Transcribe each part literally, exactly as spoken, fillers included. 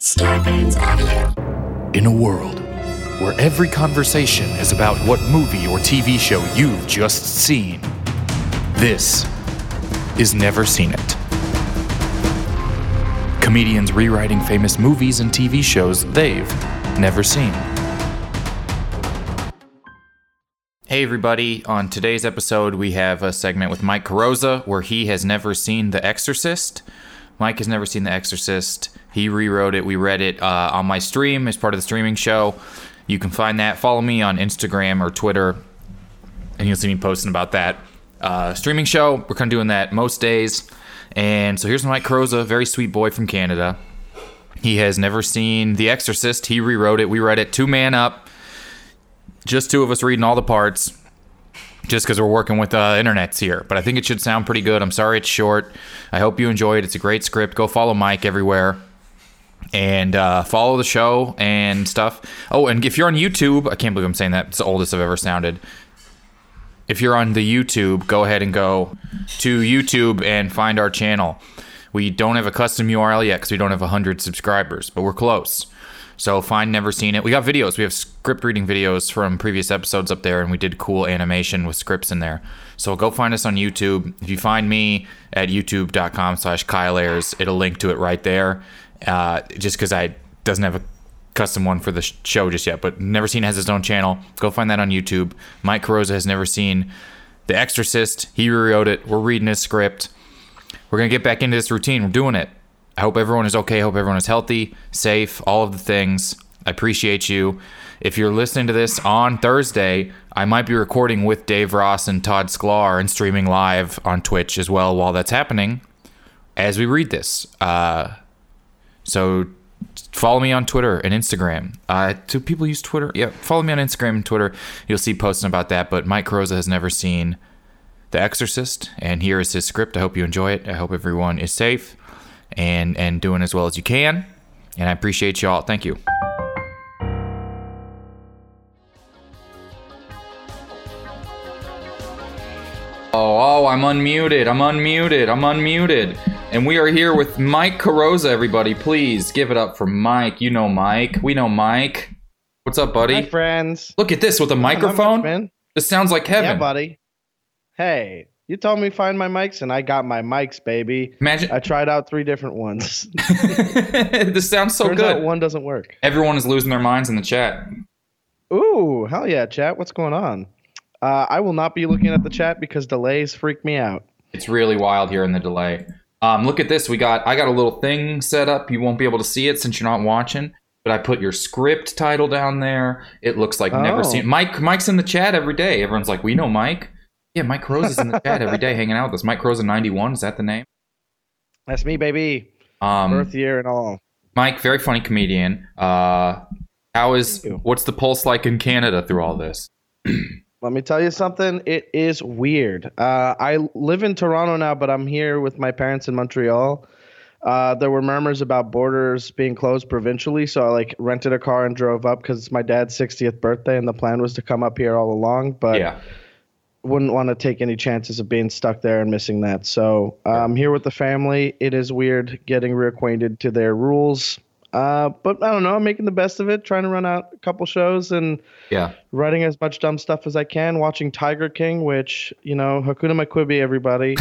Starbane's Audio. In a world where every conversation is about what movie or T V show you've just seen, this is Never Seen It. Comedians rewriting famous movies and T V shows they've never seen. Hey everybody, on today's episode we have a segment with Mike Carosa where he has never seen The Exorcist. Mike has never seen The Exorcist. He rewrote it. We read it uh, on my stream as part of the streaming show. You can find that. Follow me on Instagram or Twitter, and you'll see me posting about that uh, streaming show. We're kind of doing that most days. And so here's Mike Carosa, very sweet boy from Canada. He has never seen The Exorcist. He rewrote it. We read it two man up. Just two of us reading all the parts. Just because we're working with uh, internets here. But I think it should sound pretty good. I'm sorry it's short. I hope you enjoy it. It's a great script. Go follow Mike everywhere. And uh, follow the show and stuff. Oh, and if you're on YouTube, I can't believe I'm saying that. It's the oldest I've ever sounded. If you're on the YouTube, go ahead and go to YouTube and find our channel. We don't have a custom U R L yet because we don't have one hundred subscribers, but we're close. So find Never Seen It. We got videos. We have script reading videos from previous episodes up there, and we did cool animation with scripts in there. So go find us on YouTube. If you find me at youtube.com slash Kyle Ayers, it'll link to it right there. Uh, just because I doesn't have a custom one for the show just yet, but Never Seen has his own channel. Go find that on YouTube. Mike Carosa has never seen The Exorcist. He rewrote it. We're reading his script. We're going to get back into this routine. We're doing it. I hope everyone is okay. I hope everyone is healthy, safe, all of the things. I appreciate you. If you're listening to this on Thursday, I might be recording with Dave Ross and Todd Sklar and streaming live on Twitch as well while that's happening as we read this. Uh, so follow me on Twitter and Instagram. Uh, do people use Twitter? Yeah, follow me on Instagram and Twitter. You'll see posting about that. But Mike Carosa has never seen The Exorcist, and here is his script. I hope you enjoy it. I hope everyone is safe and and doing as well as you can, and I appreciate y'all. Thank you. Oh, oh, I'm unmuted. I'm unmuted. I'm unmuted. And we are here with Mike Carosa, everybody. Please give it up for Mike. You know Mike. We know Mike. What's up, buddy? Hi, friends. Look at this with a microphone. Much, man. This sounds like heaven. Yeah, buddy. Hey. You told me find my mics, and I got my mics, baby. Imagine I tried out three different ones. This sounds so Turns good. Out one doesn't work. Everyone is losing their minds in the chat. Ooh, hell yeah, chat. What's going on? Uh, I will not be looking at the chat because delays freak me out. It's really wild here in the delay. Um, look at this. We got. I got a little thing set up. You won't be able to see it since you're not watching. But I put your script title down there. It looks like oh. Never Seen. Mike. Mike's in the chat every day. Everyone's like, we know Mike. Yeah, Mike Carosa's in the chat every day hanging out with us. Mike Carosa ninety-one, is that the name? That's me, baby. Um, Birth year and all. Mike, very funny comedian. Uh, how is, what's the pulse like in Canada through all this? Let me tell you something. It is weird. Uh, I live in Toronto now, but I'm here with my parents in Montreal. Uh, there were murmurs about borders being closed provincially, so I like rented a car and drove up because it's my dad's sixtieth birthday, and the plan was to come up here all along. But yeah. Wouldn't want to take any chances of being stuck there and missing that. So I'm um, here with the family. It is weird getting reacquainted to their rules. Uh, but I don't know. I'm making the best of it, trying to run out a couple shows and yeah, writing as much dumb stuff as I can, watching Tiger King, which, you know, Hakuna Maquibi, everybody.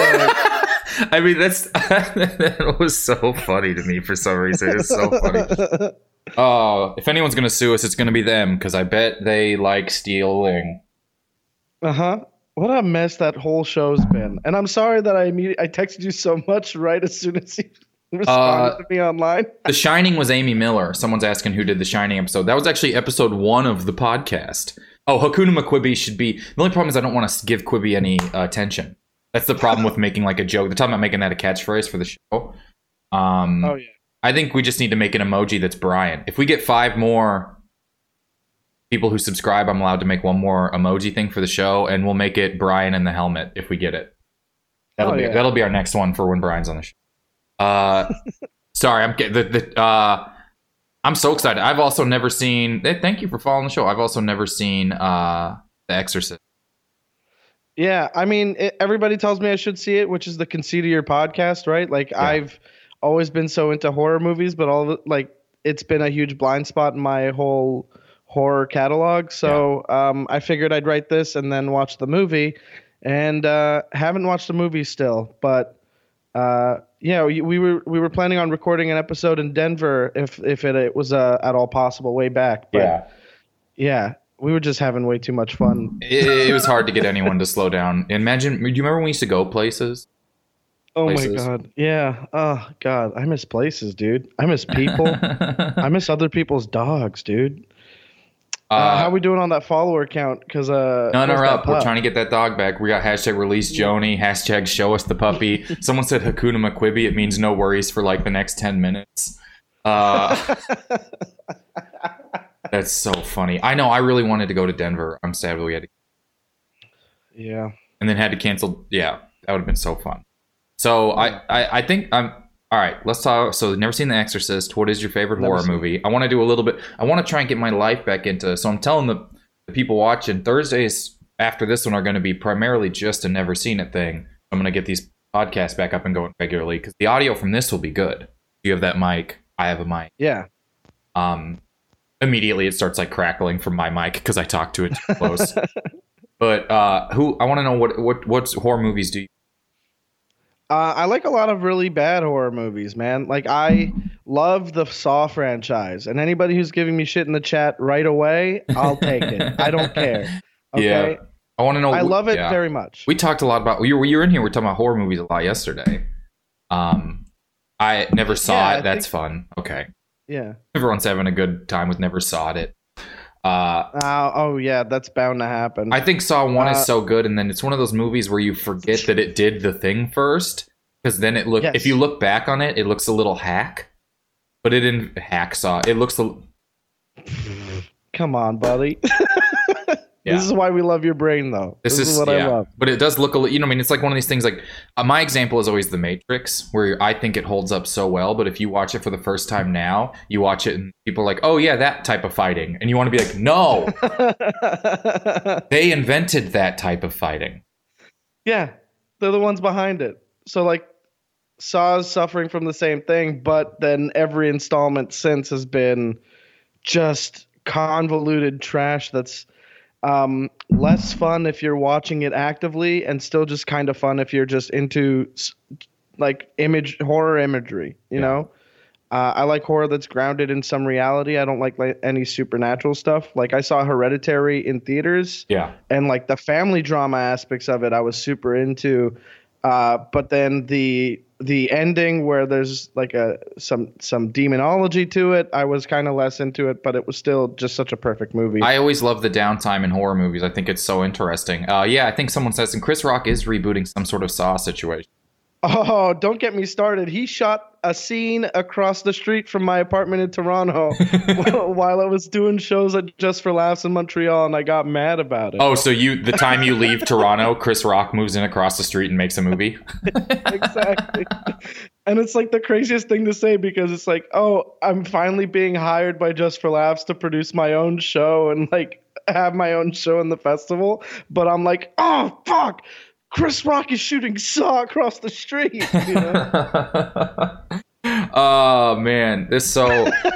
I mean, that's that was so funny to me for some reason. It's so funny. Oh, if anyone's going to sue us, it's going to be them because I bet they like stealing. Uh-huh. What a mess that whole show's been. And I'm sorry that I immediately I texted you so much right as soon as you responded uh, to me online. The Shining was Amy Miller. Someone's asking who did the Shining episode. That was actually episode one of the podcast. Oh, Hakuna Maquibi should be... The only problem is I don't want to give Quibi any uh, attention. That's the problem with making like a joke. They're talking about making that a catchphrase for the show. Um, oh, yeah. I think we just need to make an emoji that's Brian. If we get five more... people who subscribe, I'm allowed to make one more emoji thing for the show, and we'll make it Brian in the helmet if we get it. That'll oh, be yeah. that'll be our next one for when Brian's on the show. Uh, sorry, I'm the, the uh, I'm so excited. I've also never seen. Hey, thank you for following the show. I've also never seen uh, The Exorcist. Yeah, I mean, it, everybody tells me I should see it, which is the conceit of your podcast, right? Like, yeah. I've always been so into horror movies, but all of it, like it's been a huge blind spot in my whole horror catalog. So yeah. um, I figured I'd write this and then watch the movie, and uh, haven't watched the movie still. But uh, yeah, we, we were we were planning on recording an episode in Denver if if it, it was uh, at all possible way back. But yeah, yeah. We were just having way too much fun. It, it was hard to get anyone to slow down. Imagine, do you remember when we used to go places? Oh places? my God. Yeah. Oh God. I miss places, dude. I miss people. I miss other people's dogs, dude. Uh, uh, how are we doing on that follower count? Because uh, none are up. We're trying to get that dog back. We got hashtag release Joni, hashtag show us the puppy. Someone said Hakuna Maquibi. It means no worries for like the next ten minutes. Uh, that's so funny. I know. I really wanted to go to Denver. I'm sad we had to. Yeah. And then had to cancel. Yeah, that would have been so fun. So I, I, I think I'm all right. Let's talk. So never seen The Exorcist. What is your favorite never horror movie? It. I want to do a little bit. I want to try and get my life back into. So I'm telling the, the people watching, Thursdays after this one are going to be primarily just a never seen it thing. I'm going to get these podcasts back up and going regularly because the audio from this will be good. You have that mic. I have a mic. Yeah. Um. Immediately it starts like crackling from my mic because I talk to it too close. But uh, who I want to know what what what horror movies do you? Uh, I like a lot of really bad horror movies, man. Like I love the Saw franchise, and anybody who's giving me shit in the chat right away, I'll take it. I don't care. Okay? Yeah, I want to know. I love it yeah. very much. We talked a lot about you were you were in here. We were talking about horror movies a lot yesterday. Um, I never saw yeah, it. I That's think, fun. Okay. Yeah. Everyone's having a good time with never saw it. Uh, uh, oh yeah, that's bound to happen. I think Saw one uh, is so good, and then it's one of those movies where you forget that it did the thing first, because then it look. Yes. If you look back on it, it looks a little hack, but it didn't hack Saw. It looks a. Come on, buddy. Yeah. This is why we love your brain, though. This, this is, is what yeah. I love. But it does look a little, you know, I mean, it's like one of these things like, uh, my example is always The Matrix, where I think it holds up so well. But if you watch it for the first time now, you watch it and people are like, oh, yeah, that type of fighting. And you want to be like, no, they invented that type of fighting. Yeah, they're the ones behind it. So, like, Saw's suffering from the same thing, but then every installment since has been just convoluted trash that's um, less fun if you're watching it actively, and still just kind of fun if you're just into like image horror imagery. You yeah. know, uh, I like horror that's grounded in some reality. I don't like, like any supernatural stuff. Like I saw Hereditary in theaters, yeah, and like the family drama aspects of it, I was super into. Uh, but then the the ending where there's like a some some demonology to it, I was kind of less into it, but it was still just such a perfect movie. I always love the downtime in horror movies. I think it's so interesting. Uh, yeah, I think someone says, and Chris Rock is rebooting some sort of Saw situation. Oh, don't get me started. He shot a scene across the street from my apartment in Toronto while I was doing shows at Just for Laughs in Montreal, and I got mad about it. Oh, so you the time you leave Toronto, Chris Rock moves in across the street and makes a movie? Exactly. And it's like the craziest thing to say, because it's like, oh, I'm finally being hired by Just for Laughs to produce my own show and like have my own show in the festival. But I'm like, oh, fuck. Chris Rock is shooting Saw across the street. You know? Oh man, this so.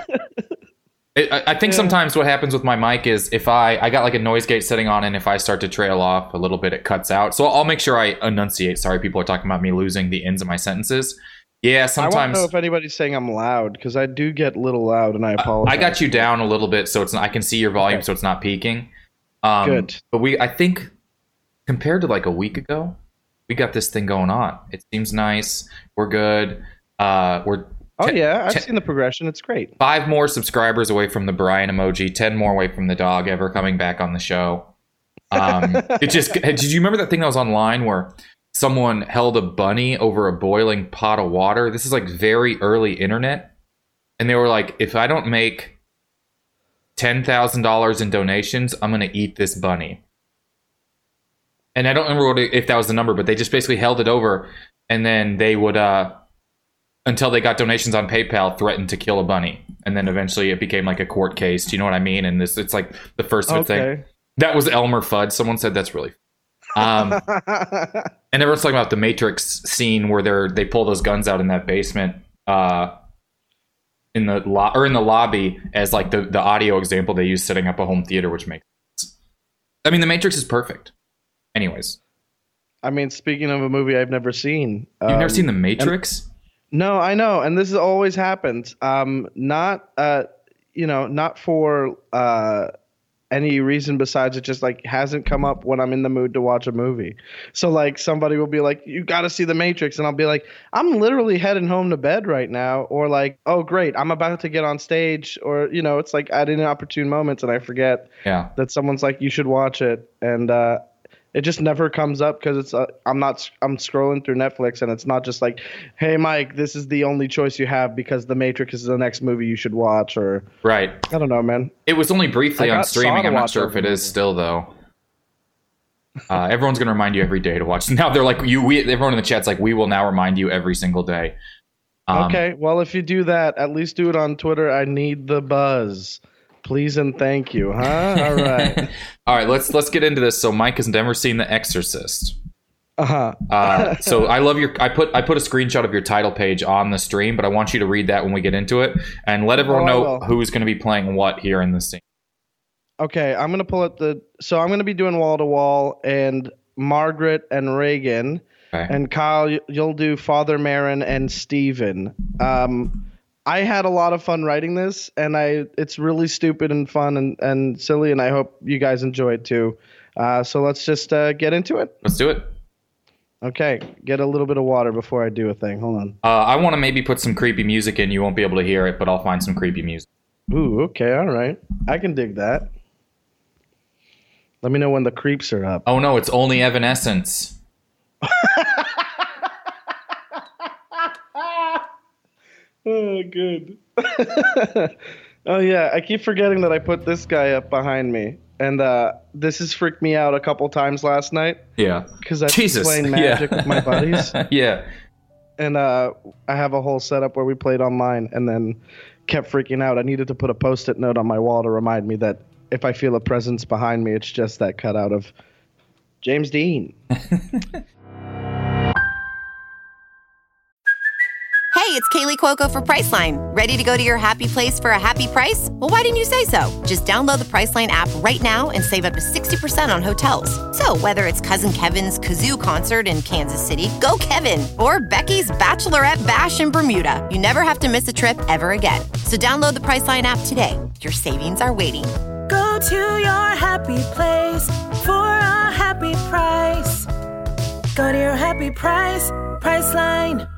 it, I, I think yeah. sometimes what happens with my mic is if I I got like a noise gate setting on, and if I start to trail off a little bit, it cuts out. So I'll make sure I enunciate. Sorry, people are talking about me losing the ends of my sentences. Yeah, sometimes. I want to know if anybody's saying I'm loud, because I do get a little loud, and I apologize. I got you down a little bit, so it's not, I can see your volume, okay. so it's not peaking. Um, Good. But we, I think. Compared to like a week ago, we got this thing going on. It seems nice. We're good. Uh, we're oh yeah, I've ten, seen the progression. It's great. Five more subscribers away from the Brian emoji. Ten more away from the dog ever coming back on the show. Um, it just. Did you remember that thing that was online where someone held a bunny over a boiling pot of water? This is like very early internet, and they were like, "If I don't make ten thousand dollars in donations, I'm gonna eat this bunny." And I don't remember what it, if that was the number, but they just basically held it over, and then they would, uh, until they got donations on PayPal, threaten to kill a bunny, and then eventually it became like a court case. Do you know what I mean? And this, it's like the first of its okay. thing. That was Elmer Fudd. Someone said that's really. Um, and everyone's talking about the Matrix scene where they're they pull those guns out in that basement. uh, in the lo- or in the lobby as like the, the audio example they use setting up a home theater, which makes sense. I mean, The Matrix is perfect. Anyways, I mean, speaking of a movie I've never seen, you've um, never seen The Matrix? and- no, I know, and this has always happened. Um, not uh, you know, not for uh. any reason besides it just like hasn't come up when I'm in the mood to watch a movie. So like somebody will be like, you got to see The Matrix. And I'll be like, I'm literally heading home to bed right now. Or like, oh great, I'm about to get on stage. Or, you know, it's like at inopportune moments and I forget Yeah. that someone's like, you should watch it. And uh, it just never comes up because it's uh, I'm not I'm scrolling through Netflix and it's not just like, hey Mike, this is the only choice you have because The Matrix is the next movie you should watch. Or Right. I don't know, man. It was only briefly I on got Saw streaming. to I'm not watch sure if over it the is movie. still though. Uh, everyone's gonna remind you every day to watch. Now they're like you. We everyone in the chat's like we will now remind you every single day. Um, Okay, well, if you do that, at least do it on Twitter. I need the buzz. Please and thank you, huh? All right. All right. Let's let's get into this. So Mike has never seen The Exorcist. Uh-huh. Uh, so I love your. I put I put a screenshot of your title page on the stream, but I want you to read that when we get into it and let everyone Oh, I know will. who's going to be playing what here in the scene. Okay, I'm going to pull up the... So I'm going to be doing wall-to-wall, and Margaret and Reagan, Okay. and Kyle, you- you'll do Father Marin and Steven. Um, I had a lot of fun writing this, and I it's really stupid and fun and, and silly, and I hope you guys enjoy it too. Uh, so let's just uh, get into it. Let's do it. Okay, get a little bit of water before I do a thing. Hold on. Uh, I want to maybe put some creepy music in. You won't be able to hear it, but I'll find some creepy music. Ooh, okay, all right. I can dig that. Let me know when the creeps are up. Oh no, it's only Evanescence. Oh, good. Oh, yeah, I keep forgetting that I put this guy up behind me. And uh, this has freaked me out a couple times last night Yeah. because I've Jesus. been playing Magic yeah. with my buddies. Yeah. And uh, I have a whole setup where we played online and then kept freaking out. I needed to put a post-it note on my wall to remind me that if I feel a presence behind me, it's just that cutout of James Dean. Hey, it's Kaylee Cuoco for Priceline. Ready to go to your happy place for a happy price? Well, why didn't you say so? Just download the Priceline app right now and save up to sixty percent on hotels. So whether it's Cousin Kevin's Kazoo Concert in Kansas City, go Kevin, or Becky's Bachelorette Bash in Bermuda, you never have to miss a trip ever again. So download the Priceline app today. Your savings are waiting. Go to your happy place for a happy price. Go to your happy price, Priceline.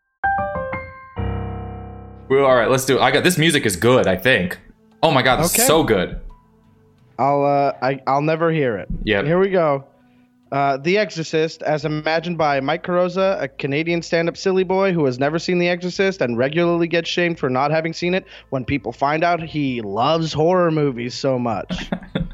Well, all right, let's do it. I got this music is good, I think. Oh my god, this Okay. is so good. I'll uh, I, I'll never hear it. Yep. Here we go. Uh, The Exorcist, as imagined by Mike Carosa, a Canadian stand-up silly boy who has never seen The Exorcist and regularly gets shamed for not having seen it when people find out he loves horror movies so much.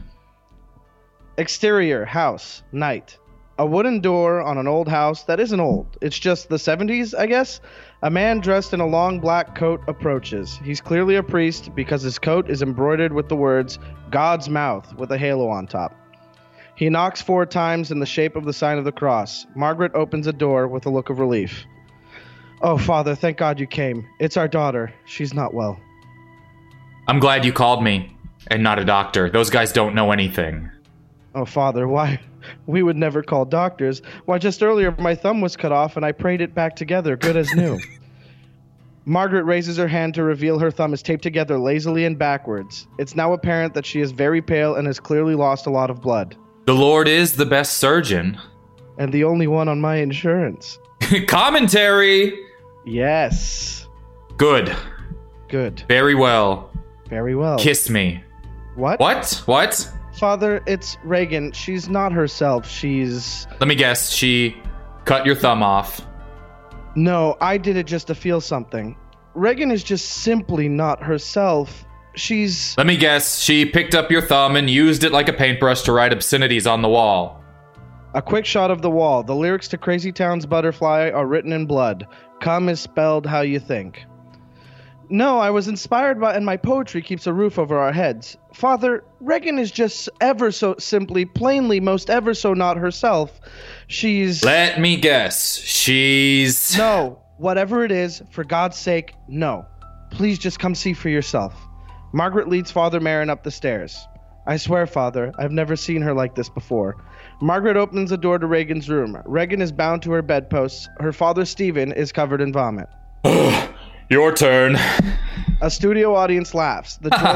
Exterior, house, night. A wooden door on an old house that isn't old. It's just the seventies, I guess. A man dressed in a long black coat approaches. He's clearly a priest because his coat is embroidered with the words God's mouth with a halo on top. He knocks four times in the shape of the sign of the cross. Margaret opens a door with a look of relief. Oh, Father, thank God you came. It's our daughter. She's not well. I'm glad you called me and not a doctor. Those guys don't know anything. Oh, Father, why? We would never call doctors. Why, just earlier my thumb was cut off and I prayed it back together, good as new. Margaret raises her hand to reveal her thumb is taped together lazily and backwards. It's now apparent that she is very pale and has clearly lost a lot of blood. The Lord is the best surgeon. And the only one on my insurance. Commentary! Yes. Good. Good. Very well. Very well. Kiss me. What? What? What? Father, it's Reagan. She's not herself. She's... Let me guess, she cut your thumb off. No, I did it just to feel something. Reagan is just simply not herself. She's... Let me guess, she picked up your thumb and used it like a paintbrush to write obscenities on the wall. A quick shot of the wall. The lyrics to Crazy Town's Butterfly are written in blood. Come is spelled how you think. No, I was inspired by, and my poetry keeps a roof over our heads. Father, Reagan is just ever so simply, plainly, most ever so not herself. She's... Let me guess, she's... No, Whatever it is, for God's sake, no. Please just come see for yourself. Margaret leads Father Merrin up the stairs. I swear, Father, I've never seen her like this before. Margaret opens the door to Reagan's room. Reagan is bound to her bedpost. Her father, Stephen, is covered in vomit. Your turn. A studio audience laughs. The joys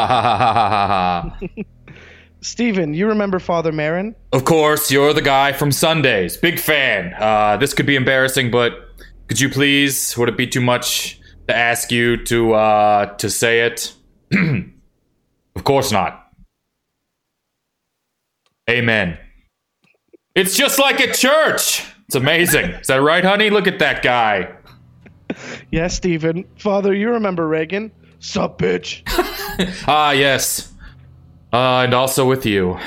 of Stephen, you remember Father Merrin? Of course, you're the guy from Sundays. Big fan. Uh, this could be embarrassing, but could you please, would it be too much to ask you to, uh, to say it? Of course not. Amen. It's just like at church. It's amazing. Is that right, honey? Look at that guy. Yes, Stephen. Father, you remember Reagan? Sup, bitch? Ah, yes. Uh, and also with you.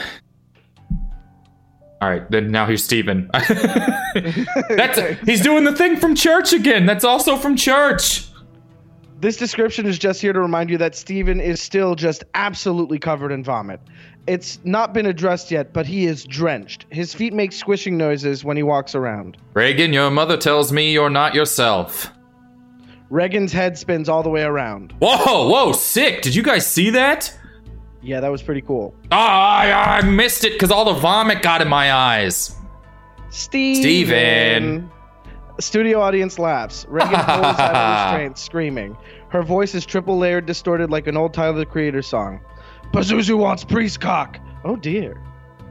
All right, then now here's Stephen. That's he's doing the thing from church again. That's also from church. This description is just here to remind you that Stephen is still just absolutely covered in vomit. It's not been addressed yet, but he is drenched. His feet make squishing noises when he walks around. Reagan, your mother tells me you're not yourself. Reagan's head spins all the way around. Whoa, whoa, sick. Did you guys see that? Yeah, that was pretty cool. Ah, I, I missed it because all the vomit got in my eyes. Steven. Steven. Studio audience laughs. Reagan pulls out of restraint, screaming. Her voice is triple layered, distorted like an old Tyler the Creator song. Pazuzu wants priest cock. Oh dear.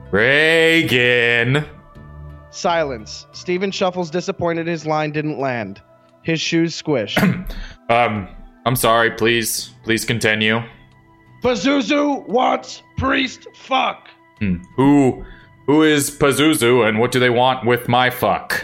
Reagan. Silence. Steven shuffles, disappointed his line didn't land. His shoes squish. um, I'm sorry. Please, please continue. Pazuzu wants priest fuck. Hmm. Who, who is Pazuzu, and what do they want with my fuck?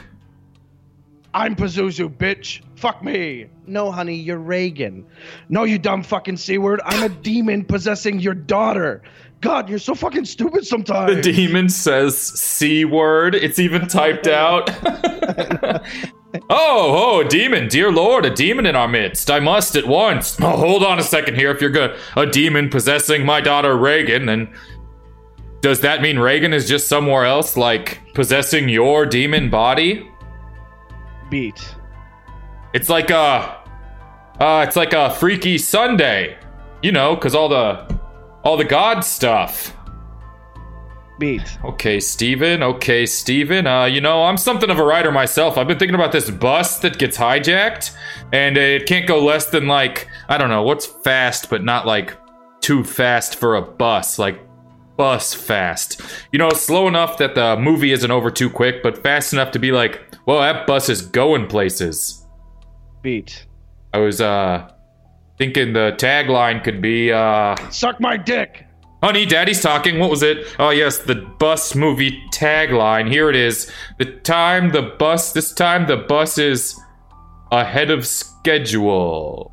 I'm Pazuzu, bitch. Fuck me. No, honey, you're Reagan. No, you dumb fucking C-word. I'm a demon possessing your daughter. God, you're so fucking stupid sometimes. The demon says C-word. It's even typed out. Oh, oh, demon, dear Lord, a demon in our midst. I must at once. Oh, hold on a second here. If you're good, a demon possessing my daughter Reagan, then does that mean Reagan is just somewhere else, like possessing your demon body? Beat. It's like a, uh, it's like a Freaky Sunday, you know, cause all the, all the God stuff. Beat. Okay, Steven. Okay, Steven. Uh, you know, I'm something of a writer myself. I've been thinking about this bus that gets hijacked, and it can't go less than, like, I don't know, what's fast, but not, like, too fast for a bus. Like, bus fast. You know, slow enough that the movie isn't over too quick, but fast enough to be like, well, that bus is going places. Beat. I was, uh, thinking the tagline could be, uh... Suck my dick! Honey, Daddy's talking. What was it? Oh, yes, the bus movie tagline. Here it is. The time the bus, this time the bus is ahead of schedule.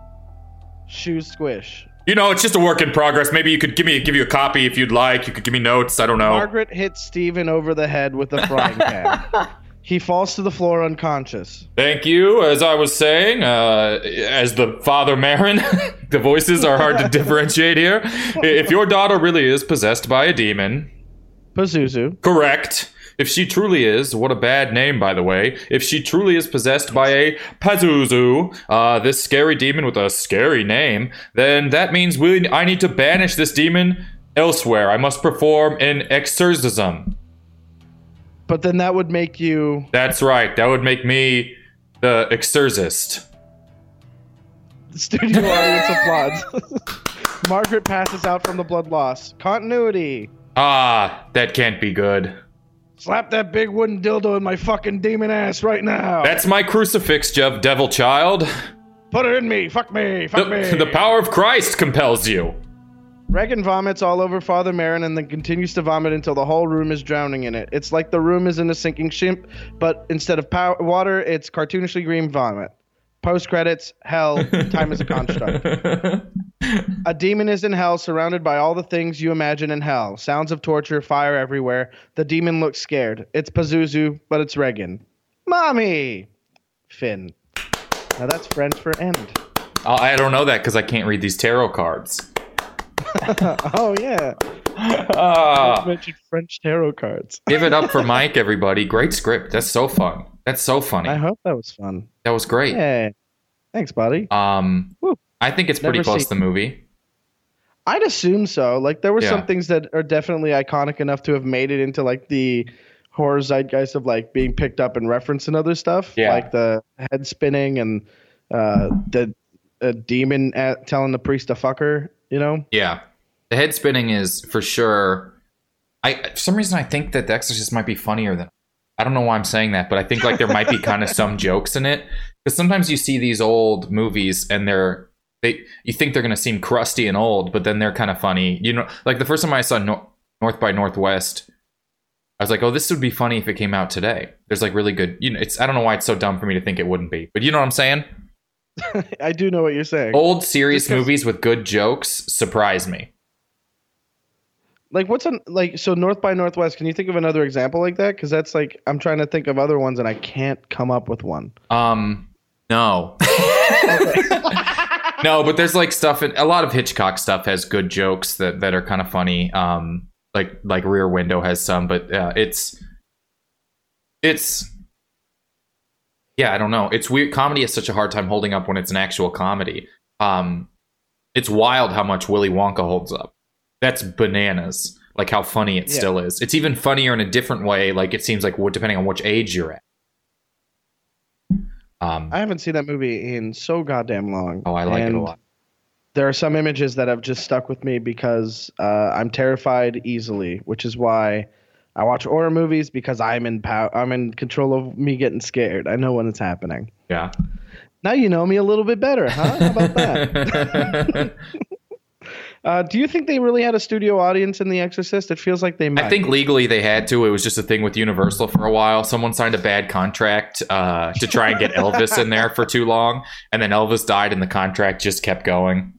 Shoes squish. You know, it's just a work in progress. Maybe you could give me give you a copy if you'd like. You could give me notes. I don't know. Margaret hits Steven over the head with a frying pan. He falls to the floor unconscious. Thank you. As I was saying, uh, as the Father Merrin, the voices are hard to differentiate here. If your daughter really is possessed by a demon... Pazuzu. Correct. If she truly is, what a bad name, by the way. If she truly is possessed by a Pazuzu, uh, this scary demon with a scary name, then that means we, I need to banish this demon elsewhere. I must perform an exorcism. But then that would make you... That's right. That would make me the exorcist. The studio audience applauds. Margaret passes out from the blood loss. Continuity. Ah, that can't be good. Slap that big wooden dildo in my fucking demon ass right now. That's my crucifix, Jeff, devil child. Put it in me. Fuck me. Fuck the, me. The power of Christ compels you. Reagan vomits all over Father Merrin and then continues to vomit until the whole room is drowning in it. It's like the room is in a sinking ship, but instead of power, water, it's cartoonishly green vomit. Post credits, hell, time is a construct. A demon is in hell, surrounded by all the things you imagine in hell. Sounds of torture, fire everywhere. The demon looks scared. It's Pazuzu, but it's Reagan. Mommy! Finn. Now that's French for end. Oh, I don't know that because I can't read these tarot cards. Oh, yeah. Uh, mentioned French tarot cards. Give it up for Mike, everybody. Great script. That's so fun. That's so funny. I hope that was fun. That was great. Hey, thanks, buddy. Um, Woo. I think it's pretty Never close seen- to the movie. I'd assume so. Like there were Yeah. some things that are definitely iconic enough to have made it into like the horror zeitgeist of like being picked up and referenced in other stuff. Yeah. Like the head spinning and uh, the a demon at telling the priest to fuck her, you know? Yeah. The head spinning is for sure. I for some reason I think that The Exorcist might be funnier than. I don't know why I'm saying that, but I think like there might be kind of some jokes in it, because sometimes you see these old movies and they're they you think they're gonna seem crusty and old, but then they're kind of funny. You know, like the first time I saw no- North by Northwest, I was like, oh, this would be funny if it came out today. There's like really good. You know, it's I don't know why it's so dumb for me to think it wouldn't be, but you know what I'm saying? I do know what you're saying. Old serious Just 'cause- movies with good jokes surprise me. Like what's an like so North by Northwest? Can you think of another example like that? Because that's like I'm trying to think of other ones and I can't come up with one. Um, no. No, but there's like stuff in a lot of Hitchcock stuff has good jokes that, that are kind of funny. Um, like like Rear Window has some, but uh, it's it's yeah, I don't know. It's weird. Comedy has such a hard time holding up when it's an actual comedy. Um, it's wild how much Willy Wonka holds up. That's bananas. Like how funny it Yeah. still is. It's even funnier in a different way. Like it seems like depending on which age you're at. Um, I haven't seen that movie in so goddamn long. oh, I like it a And lot. There are some images that have just stuck with me because uh, I'm terrified easily, which is why I watch horror movies, because I'm in pow- I'm in control of me getting scared. I know when it's happening. Yeah. Now you know me a little bit better, huh? How about that? uh, do you think they really had a studio audience in The Exorcist? It feels like they might. I think legally they had to. It was just a thing with Universal for a while. Someone signed a bad contract uh, to try and get Elvis in there for too long, and then Elvis died, and the contract just kept going.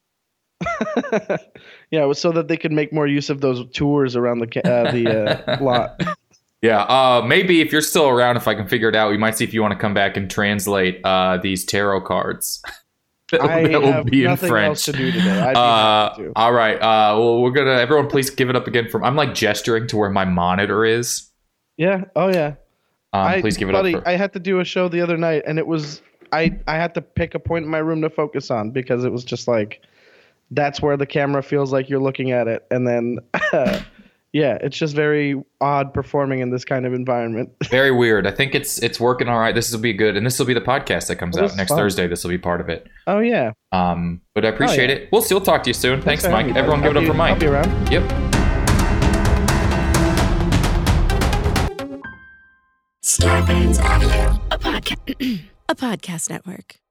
Yeah, it was so that they could make more use of those tours around the ca- uh, the uh, lot. Yeah, uh, maybe if you're still around, if I can figure it out, we might see if you want to come back and translate uh, these tarot cards. that I that will have be in nothing French. else to do today. I'd be Uh, happy to. all right. Uh, well, we're gonna. Everyone, please give it up again. From I'm like gesturing to where my monitor is. Yeah. Oh yeah. Um, I, please give it buddy, up. For, I had to do a show the other night, and it was I I had to pick a point in my room to focus on because it was just like that's where the camera feels like you're looking at it, and then yeah, it's just very odd performing in this kind of environment. Very weird. I think it's it's working all right. This will be good, and this will be the podcast that comes Well, out this is next fun. Thursday. This will be part of it. Oh yeah. Um, but I appreciate yeah. it. We'll still talk to you soon. Thanks, for Mike. having me, Everyone, buddy. give it up I'll for be- Mike. I'll be around. Yep. Starbane's Audio, a podcast, a podcast network.